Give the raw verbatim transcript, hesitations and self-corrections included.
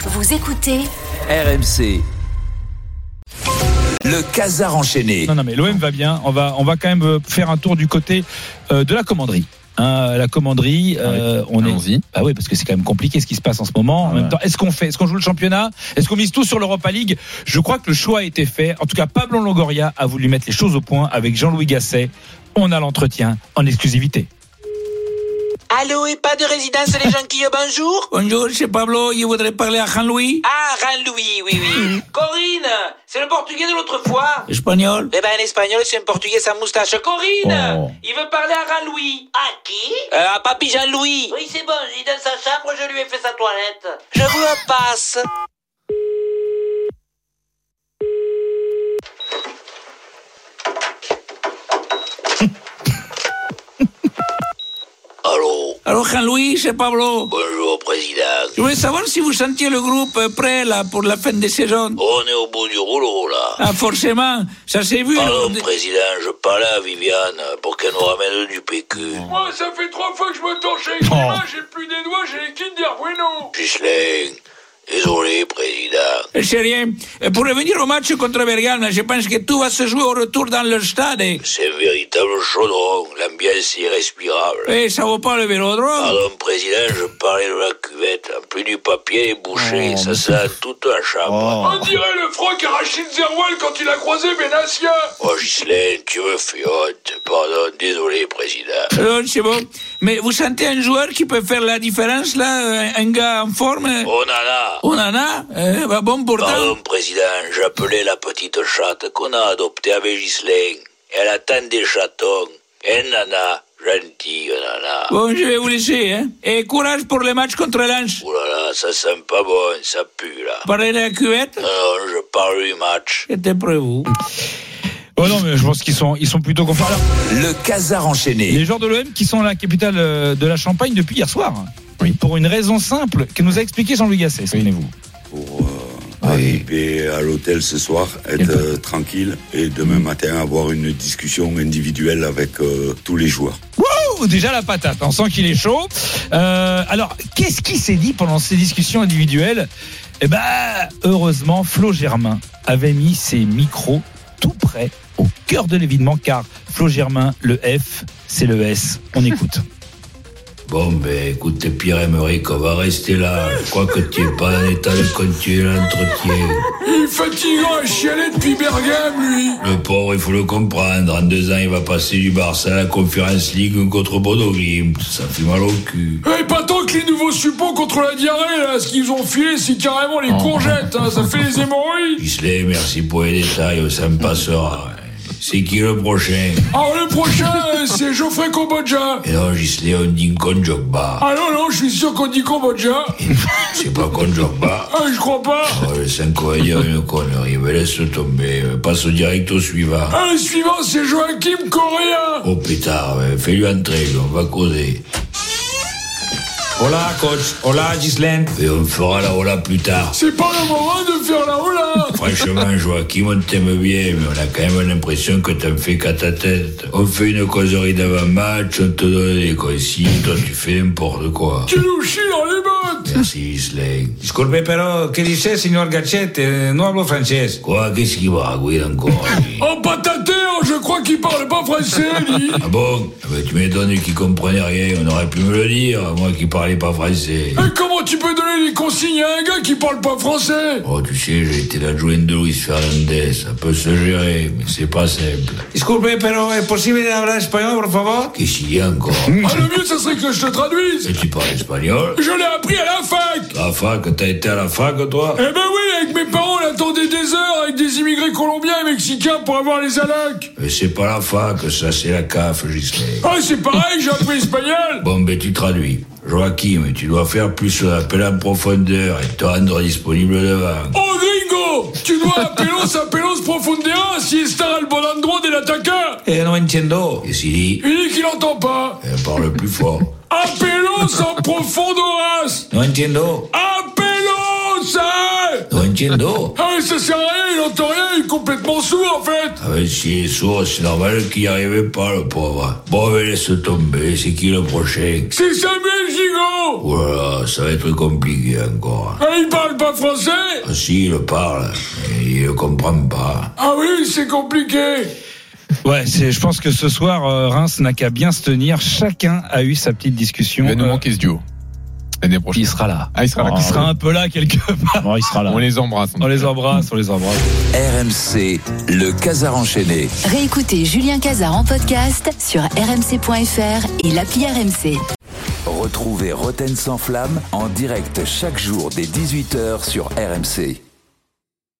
Vous écoutez R M C. Le Casar enchaîné. Non, non, mais l'O M va bien. On va, on va quand même faire un tour du côté euh, de la commanderie. Hein, la commanderie, euh, on Allons-y. est. Ah oui, parce que c'est quand même compliqué ce qui se passe en ce moment. En Ouais. même temps, est-ce qu'on fait, est-ce qu'on joue le championnat, est-ce qu'on mise tout sur l'Europa League? Je crois que le choix a été fait. En tout cas, Pablo Longoria a voulu mettre les choses au point avec Jean-Louis Gasset. On a l'entretien en exclusivité. Allô, et pas de résidence les Jonquilles, bonjour. Bonjour, c'est Pablo, je voudrais parler à Jean-Louis. Ah, Jean-Louis, oui, oui. Corinne, c'est le portugais de l'autre fois. Espagnol. Eh ben, en espagnol, c'est un portugais sans moustache. Corinne, Oh. il veut parler à Jean-Louis. À qui? Euh, à papy Jean-Louis. Oui, c'est bon, il est dans sa chambre, je lui ai fait sa toilette. Je vous le passe. Allô? Alors Jean-Louis, c'est Pablo. Bonjour, président. Je voulais savoir si vous sentiez le groupe prêt là pour la fin de saison. On est au bout du rouleau, là. Ah forcément, ça s'est vu. Pardon, lors de- président, je parlais à Viviane pour qu'elle nous ramène du P Q. Moi, ça fait trois fois que je me torche avec les mains, j'ai plus des doigts, j'ai les Kinder Bueno. Ghislain, désolé, président. C'est rien. Pour revenir au match contre Bergame, je pense que tout va se jouer au retour dans le stade. C'est un véritable chaudron, l'ambiance est irrespirable. Eh, ça vaut pas le vélodrome. Pardon, président, je parlais de la cuvette. En plus du papier est bouché, ça sent toute la chambre. On dirait le froc à Rachid Zerwal quand il a croisé Benassia. Oh, Ghislain, tu me fais honte. Pardon, désolé, président. Non, c'est bon. Mais vous sentez un joueur qui peut faire la différence là, un gars en forme? On en a. On en a. Eh, bah bon pourtant. Pardon, président, j'appelais la petite chatte qu'on a adoptée avec Ghislain. Elle attend des chatons. Un nana, gentil, un nana. Bon, je vais vous laisser, hein. Et courage pour le match contre Lens. Ouh là là, ça sent pas bon, ça pue, là. Parlez de la cuvette. Non, non, je parle du match. C'était prévu. Oh non, mais je pense qu'ils sont, ils sont plutôt confortables. Le Casar enchaîné. Les joueurs de l'O M qui sont à la capitale euh, de la Champagne depuis hier soir. Oui. Pour une raison simple que nous a expliqué Jean-Louis Gasset. Souvenez-vous. Pour euh, arriver à l'hôtel ce soir, être euh, tranquille et demain matin avoir une discussion individuelle avec euh, tous les joueurs. Ouh, déjà la patate, on sent qu'il est chaud. Euh, alors, qu'est-ce qui s'est dit pendant ces discussions individuelles? Eh ben, heureusement, Flo Germain avait mis ses micros tout près, au cœur de l'événement, car Flo Germain, le F, c'est le S. On écoute. Bon, ben, écoute, Pierre-Emerick, on va rester là. Je crois que tu n'es pas en état de continuer l'entretien. Il est fatigant à chialer depuis Bergame, lui. Le pauvre, il faut le comprendre. En deux ans, il va passer du Barça à la Conference League contre Bodo Glimt. Ça fait mal au cul. Et pas tant que les nouveaux suppos contre la diarrhée, là. Ce qu'ils ont filé, c'est carrément les courgettes, hein. Ça fait les hémorroïdes. Gisley, merci pour les détails, ça me passera. C'est qui le prochain? Alors, le prochain, c'est Geoffrey Kambodja. Et non, Gisley, on dit Konjokba. Ah non, non, je suis sûr qu'on dit Kambodja. C'est pas Konjokba. Ah, je crois pas. Oh, le cinq va dire une connerie, mais laisse tomber. Passe au direct au suivant. Ah, le suivant, c'est Joachim Correa. Oh pétard, fais-lui entrer, on va causer. Hola, coach. Hola, Ghislain. Et on fera la hola plus tard. C'est pas le moment de faire la hola. Franchement, Joachim, on t'aime bien, mais on a quand même l'impression que t'en fais qu'à ta tête. On fait une causerie d'avant-match, on te donne des consignes, toi tu fais n'importe quoi. Tu nous chies dans les bottes. Merci, Gislain. Disculpe, pero, ¿qué dice, señor Gachet? No hablo francés. Quoi, qu'est-ce qu'il va raconter encore, lui? Oh, patater, je crois qu'il parle pas français, lui. Ah bon? Ah ben, tu m'étonnes qu'il comprenait rien, on aurait pu me le dire, moi qui parlais pas français. Et comment tu peux donner des consignes à un gars qui parle pas français? Oh, tu sais, j'ai été l'adjoint de Luis Fernandez, ça peut se gérer, mais c'est pas simple. Disculpe, pero, ¿es posible hablar español, por favor? Qu'est-ce qu'il y a encore? Ah, le mieux, ça serait que je te traduise. Et tu parles espagnol? Je l'ai appris à la fac. La fac, t'as été à la fac, toi? Eh ben oui, avec mes parents, on attendait des heures avec des immigrés colombiens et mexicains pour avoir les alacs. Mais c'est pas la fac, ça c'est la C A F, Gislain. Ah, c'est pareil, j'ai appris espagnol. Bon, ben tu traduis. Joachim, tu dois faire plus l'appel en profondeur et te rendre disponible devant. Oh, gringo, tu dois apelos, apelos profundera si estar al bon endroit de l'attaquant. Eh, no entiendo. Qu'est-ce qu'il dit? Il dit qu'il entend pas. Elle parle plus fort. Apelos en profundoras. No entiendo. Apelos, hein. No tient dehors. Ah mais ça sert à rien, il entend rien, il est complètement sourd en fait. Ah ben s'il est sourd, c'est normal qu'il n'y arrivait pas, le pauvre. Bon, mais laisse tomber, c'est qui le prochain? C'est Samuel Gigot. Voilà, ça va être compliqué encore. Ah, il parle pas français. Ah si, il parle, mais il ne comprend pas. Ah oui, c'est compliqué. Ouais, c'est, je pense que ce soir, euh, Reims n'a qu'à bien se tenir. Chacun a eu sa petite discussion. Il va nous Euh, manquer ce duo. L'année prochaine. il sera là. Ah, il sera là. Il sera un peu là quelque part. Bon, il sera là. On les embrasse. On les embrasse, on les embrasse. R M C, le Casar enchaîné. Réécoutez Julien Cazard en podcast sur r m c point f r et l'appli R M C. Retrouvez Roten sans flamme en direct chaque jour dès dix-huit heures sur R M C.